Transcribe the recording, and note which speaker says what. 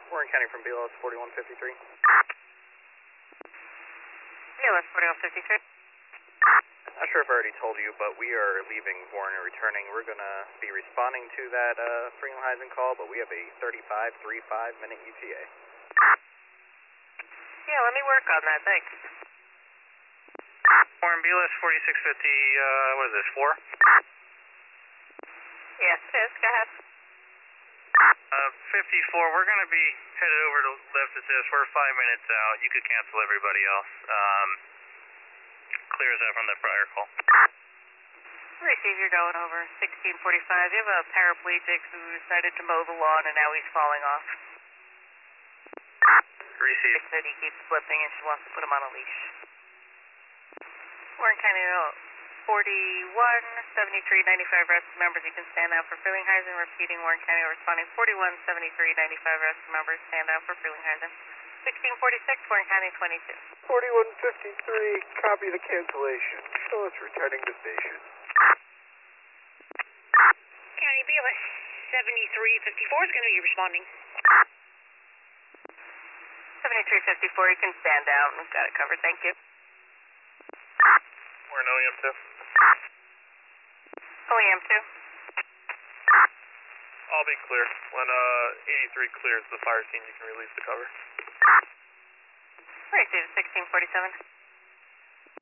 Speaker 1: Warren County from BLS 4153.
Speaker 2: BLS 4153.
Speaker 1: Not sure if I already told you, but we are leaving Warren and returning. We're going to be responding to that Frelinghuysen call, but we have a 35-minute ETA.
Speaker 2: Yeah, let me work on that, thanks.
Speaker 3: Warren, BLS 4650, what is this, 4?
Speaker 2: Yes, it is, go ahead.
Speaker 3: 54, we're going to be headed over to left assist. We're 5 minutes out. You could cancel everybody else. Clears out from the prior call.
Speaker 2: Receive, you're going over 1645. You have a paraplegic who decided to mow the lawn and now he's falling off.
Speaker 3: Receive.
Speaker 2: Said he keeps slipping and she wants to put him on a leash. Warren County 417395 rest members, you can stand out for Frelinghuysen. Repeating, Warren County responding 417395 rest members, stand out for Frelinghuysen. 1646, Warren County 22.
Speaker 4: 4153, copy the cancellation. Show us returning to station.
Speaker 5: County BLS 7354 is going to be responding.
Speaker 2: 7354, you can stand out. We've got it covered, thank you.
Speaker 3: We're in OEM 2.
Speaker 2: OEM 2.
Speaker 3: I'll be clear. When 83 clears the fire scene, you can release the cover.
Speaker 2: Receive 1647.